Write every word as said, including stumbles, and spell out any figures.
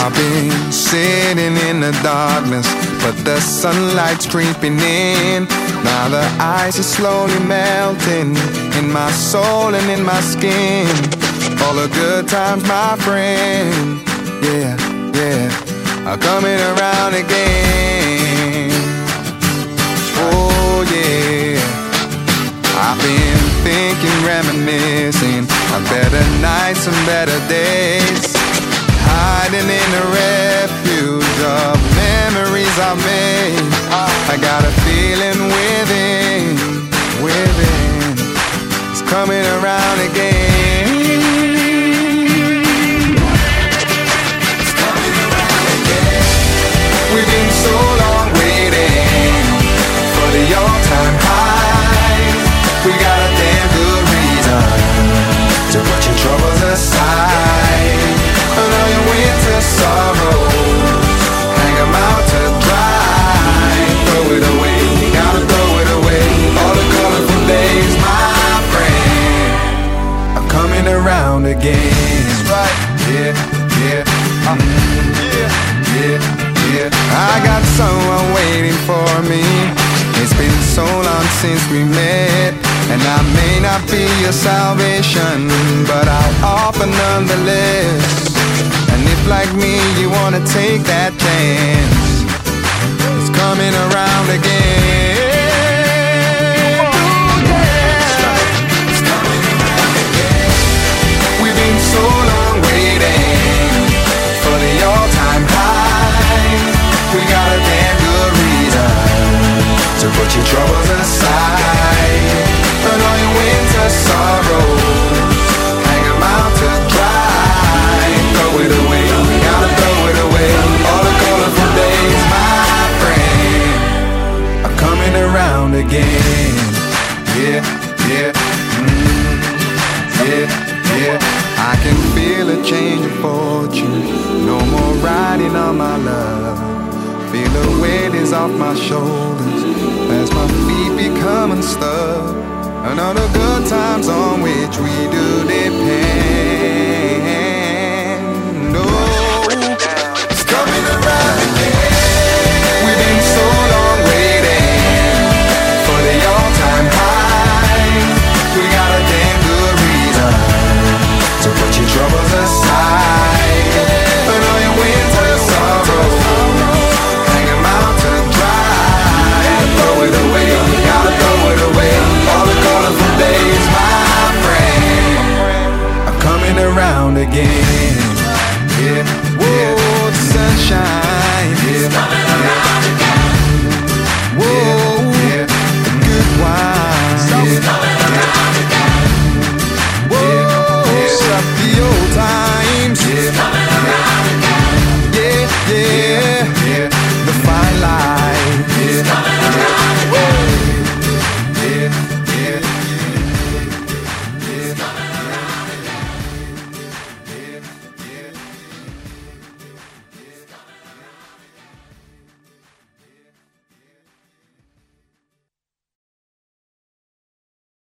I've been sitting in the darkness, but the sunlight's creeping in. Now the ice is slowly melting in my soul and in my skin. All the good times, my friend, yeah, yeah, are coming around again. Oh yeah, I've been thinking, reminiscing of better nights and better days, hiding in the refuge of memories I made. I got a feeling within, within, it's coming around again. It's coming around again. We've been so long waiting for the all-time high. We got a damn good reason to put your troubles aside. And all your winter sorrows, hang 'em out to dry. Throw it away, you gotta throw it away. All the colorful days, my friend, are coming around again. That's right, yeah, yeah, um, yeah, yeah, yeah. I got someone waiting for me. It's been so long since we met, and I may not be your salvation, but I'll offer nonetheless. And if like me you wanna take that chance, it's coming around again. Ooh, yeah. It's coming around again. We've been so long waiting for the all-time high. We got a damn good reason to put your troubles aside. And all your winter sorrows, hang 'em out to dry. Throw it away, we gotta throw it away. All the colorful days, my friend, are coming around again. Yeah, yeah, mm, yeah, yeah. I can feel a change of fortune. No more riding on my love. Feel the weight is off my shoulders as my feet become unstuck. And all the good times on which we do depend. Oh, it's coming around again. We've been so long waiting for the all-time high. We got a damn good reason to put your troubles aside. And all your winter sorrows, hang 'em out to dry. Throw it away, you gotta throw it away. All the colorful days, my friend, are coming around again.